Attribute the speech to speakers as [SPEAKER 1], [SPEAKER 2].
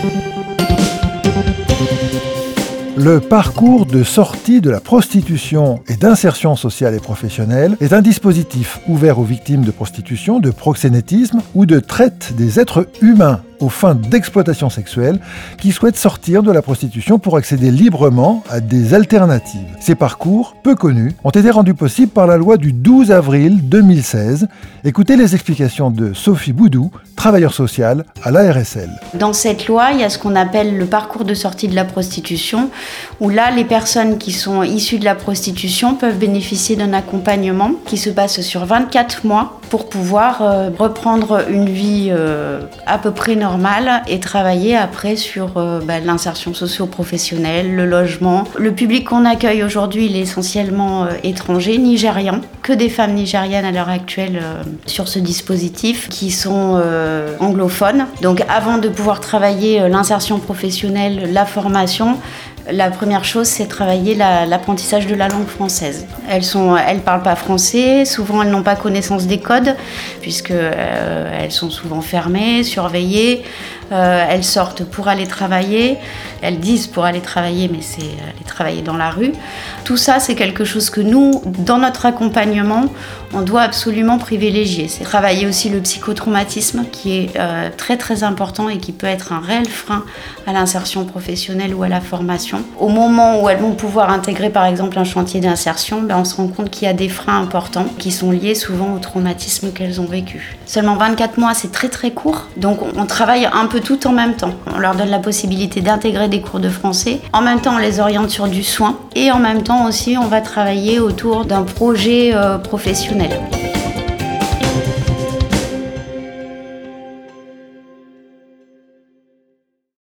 [SPEAKER 1] Le parcours de sortie de la prostitution et d'insertion sociale et professionnelle est un dispositif ouvert aux victimes de prostitution, de proxénétisme ou de traite des êtres humains aux fins d'exploitation sexuelle qui souhaitent sortir de la prostitution pour accéder librement à des alternatives. Ces parcours, peu connus, ont été rendus possibles par la loi du 12 avril 2016. Écoutez les explications de Sophie Boudou, travailleure sociale à l'ARSL.
[SPEAKER 2] Dans cette loi, il y a ce qu'on appelle le parcours de sortie de la prostitution, où là, les personnes qui sont issues de la prostitution peuvent bénéficier d'un accompagnement qui se passe sur 24 mois pour pouvoir reprendre une vie à peu près normale et travailler après sur l'insertion socio-professionnelle, le logement. Le public qu'on accueille aujourd'hui, il est essentiellement étranger, nigérian, que des femmes nigérianes à l'heure actuelle sur ce dispositif qui sont anglophones. Donc avant de pouvoir travailler l'insertion professionnelle, la formation, la première chose, c'est travailler l'apprentissage de la langue française. Elles parlent pas français, souvent elles n'ont pas connaissance des codes, puisque elles sont souvent fermées, surveillées. Elles sortent pour aller travailler. Elles disent pour aller travailler, mais c'est aller travailler dans la rue. Tout ça, c'est quelque chose que nous, dans notre accompagnement, on doit absolument privilégier. C'est travailler aussi le psychotraumatisme, qui est très très important et qui peut être un réel frein à l'insertion professionnelle ou à la formation. Au moment où elles vont pouvoir intégrer par exemple un chantier d'insertion, on se rend compte qu'il y a des freins importants qui sont liés souvent au traumatisme qu'elles ont vécu. Seulement 24 mois, c'est très très court, donc on travaille un peu tout en même temps. On leur donne la possibilité d'intégrer des cours de français. En même temps, on les oriente sur du soin et en même temps aussi, on va travailler autour d'un projet professionnel.